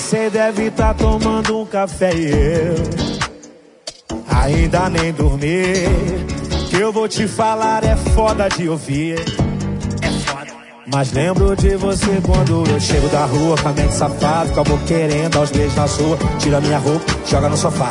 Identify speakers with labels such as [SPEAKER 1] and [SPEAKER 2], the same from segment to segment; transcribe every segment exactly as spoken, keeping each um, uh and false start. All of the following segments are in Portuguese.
[SPEAKER 1] Cê deve tá tomando um café e eu ainda nem dormi. Que eu vou te falar é foda de ouvir. É foda. Mas lembro de você quando eu chego da rua com a mente safada, com a boca querendo dar os beijos na sua. Tira minha roupa, joga no sofá.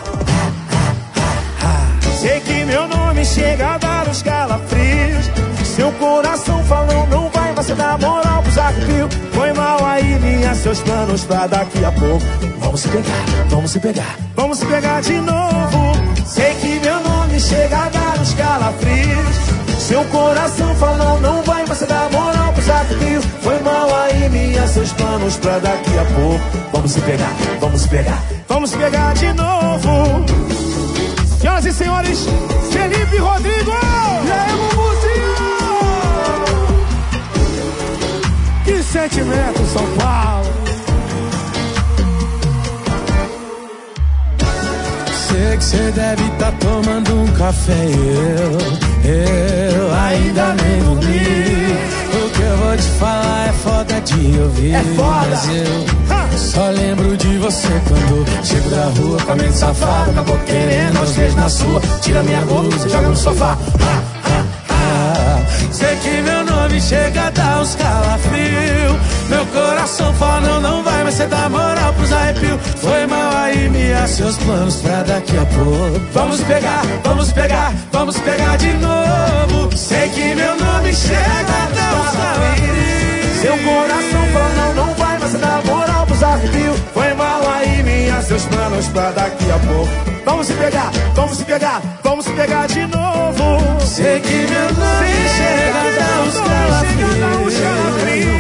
[SPEAKER 1] Sei que meu nome chega a dar os calafrios. Seu coração falou não vai, você dá moral pros arrepios. Foi mal aí, minha, seus planos pra daqui a pouco. Vamos se pegar, vamos se pegar, vamos se pegar de novo. Sei que meu nome chega a dar os calafrios. Seu coração falou não vai, você dá moral pros arrepios. Foi mal aí, minha, seus planos pra daqui a pouco. Vamos se pegar, vamos se pegar, vamos se pegar de novo. Senhoras e senhores, Felipe Rodrigo! E aí, Mumuzinho! Que sentimento, São Paulo! Sei que cê deve tá tomando um café e eu, eu ainda nem dormi. O que eu vou te falar é foda de ouvir. É foda! Mas eu só lembro de você quando chego da rua com a mente safada, acabou querendo aos beijos na sua. Tira minha roupa, você joga no sofá. Ah, ah, ah. Sei que meu nome chega a dar uns calafrios. Meu coração fala não, não vai, mas cê dá moral pros arrepios. Foi mal aí, Mia, seus planos pra daqui a pouco. Vamos pegar, vamos pegar, vamos pegar de novo. Sei que meu nome chega a dar uns calafrios. Seu coração fala não, não vai, mas cê dá moral pros arrepios. Foi mal aí, Mia, seus planos pra daqui a pouco. Vamos se pegar, vamos se pegar, vamos se pegar de novo. Sei que meu nome chega a dar uns calafrios.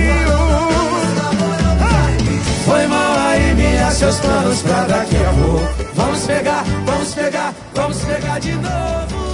[SPEAKER 1] Foi mal aí, Mia, seus planos pra daqui a pouco. Vamos pegar, vamos pegar, vamos pegar de novo.